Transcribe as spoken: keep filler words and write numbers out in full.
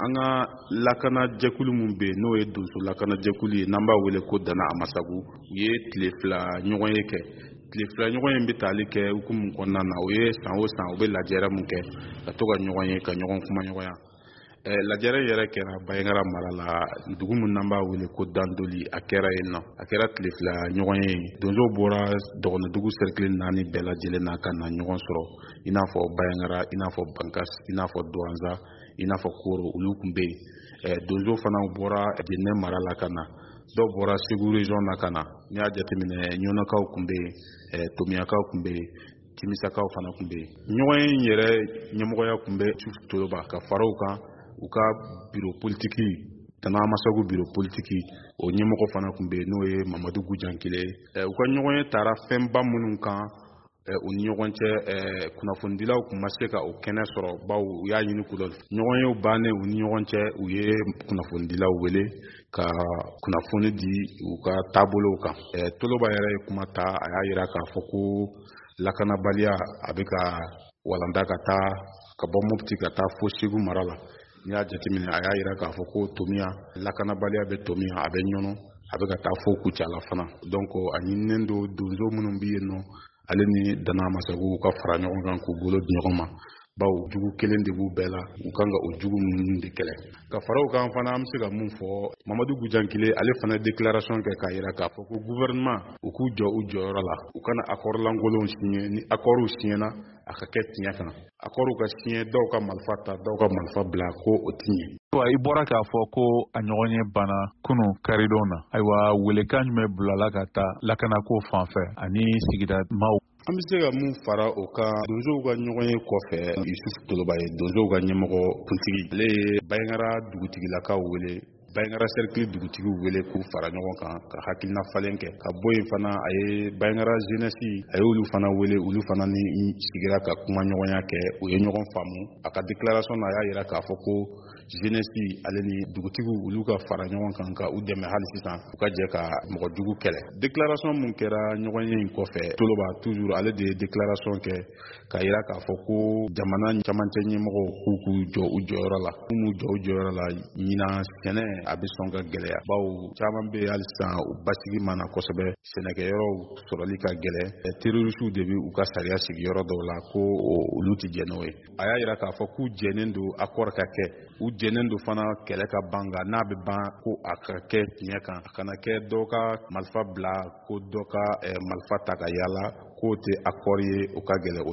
an ka lakana jɛkulu min bɛ n'o ye donso lakana jɛkulu ye n'an b'a wele ko Dana Amasagu u ye tile fila ɲɔgɔn ye kɛ tile fila ɲɔgɔn ye bɛ tali kɛ hukumu kɔnɔna na o ye san o san u bɛ lajɛrɛ min kɛ ka to ka ɲɔgɔn ye ka ɲɔgɔn kuma ɲɔgɔnya lajɛrɛ yɛrɛ kɛra Bayangara mara la dugu min n'an b'a wele ko Dandoli a kɛra yen nɔ a kɛra tile fila ɲɔgɔn ye donso bɔra dɔgɔnɔdugu cercle naani bɛɛ lajɛlen na ka na ɲɔgɔn sɔrɔ i n'a fɔ Bayangara i n'a fɔ Bankas i n'a fɔ Douanza i n'a fɔ Koro olu tun bɛ yen donso fana bɔra Jɛnɛ mara la ka na dɔw bɔra Segu région na ka na n'i y'a jateminɛ Ɲɔnɔkaw tun bɛ yen Tomiyakaw tun bɛ yen Timisakaw fana tun bɛ yen ɲɔgɔn ye yɛrɛ ɲɛmɔgɔya tun bɛ Yusufu Toloba ka fara u kan u ka bureau politique Dana Amasagu bureau politique o ɲɛmɔgɔ fana tun bɛ yen n'o ye Mamadu Gujankile u ka ɲɔgɔn ye taara fɛnba minnu kan u ni ɲɔgɔn cɛ kunnafonidilaw tun ma se ka o kɛnɛ sɔrɔ baw u y'a ɲini k'u dɔn ɲɔgɔn ye bannen u ni ɲɔgɔn cɛ u ye kunnafonidilaw wele ka kunnafoni di u ka taabolow kan Toloba yɛrɛ ye kuma ta a y'a jira k'a fɔ ko lakanabaliya a bɛ ka walanda ka taa ka bɔ Mopti ka taa fo Segu mara la n'i y'a jateminɛ a y'a jira k'a fɔ ko Tomiya lakanabaliya bɛ Tomiya a bɛ ɲɔnɔ a bɛ ka taa fo Kucala fana donc a ɲininen don donso minnu bɛ yen nɔ ale ni Dana Amasagu ka fara ɲɔgɔn kan k'u bolo di ɲɔgɔn ma baw jugu kelen de b'u bɛɛ la u kan ka o jugu minnu de kɛlɛ ka fara u kan fana an bɛ se ka mun fɔ Mamadu Gujankile ale fana déclaration kɛ k'a jira k'a fɔ ko gouvernement u k'u jɔ u jɔyɔrɔ la u kana accord lankolonw signé ni accord signéna a ka kɛ tiɲɛ kan accord ka signé dɔw ka marifa ta dɔw ka marifa bila ko o tɛ ɲɛ. Ayiwa i bɔra k'a fɔ ko a ɲɔgɔn ye bana kunun karidon na ayiwa welekan jumɛn bilala ka taa lakanako fan fɛ ani sigida maaw. An bɛ se ka mun fara o kan donsow ka ɲɔgɔn ye kɔfɛ Yusufu Toloba ye donsow ka ɲɛmɔgɔ kuntigi ale ye Bayangara dugutigilakaw wele Bayangara cercle dugutigiw wele k'u fara ɲɔgɔn kan ka hakilina falen kɛ ka bɔ yen fana a ye Bayangara jeunesse a ye olu fana wele olu fana ni sigira ka kuma ɲɔgɔnya kɛ u ye ɲɔgɔn faamu a ka déclaration na a y'a jira k'a fɔ ko jeunesse ale ni dugutigiw olu ka fara ɲɔgɔn kan ka u dɛmɛ hali sisan u ka jɛ ka mɔgɔ jugu kɛlɛ déclaration mun kɛra ɲɔgɔn ye in kɔfɛ Toloba toujours ale de ye déclaration kɛ k'a jira k'a fɔ ko jamana camancɛ ɲɛmɔgɔw k'u k'u jɔ u jɔyɔrɔ la k'u m'u jɔ u jɔyɔrɔ la ɲinan sɛnɛ a bɛ sɔn ka gɛlɛya baw caman bɛ hali sisan u basigi mana kosɛbɛ sɛnɛkɛyɔrɔw sɔrɔli ka gɛlɛ terrorisiw de bɛ u ka sariya sigi yɔrɔ dɔw la ko olu tɛ jɛn n'o ye a y'a jira k'a fɔ k'u jɛnnen don accord ka kɛ u jɛnnen don fana kɛlɛ ka ban nka n'a bɛ ban ko a ka kɛ tiɲɛ kan a kana kɛ dɔw ka marifa bila ko dɔ ka marifa ta ka yaala k'o tɛ accord ye o ka gɛlɛ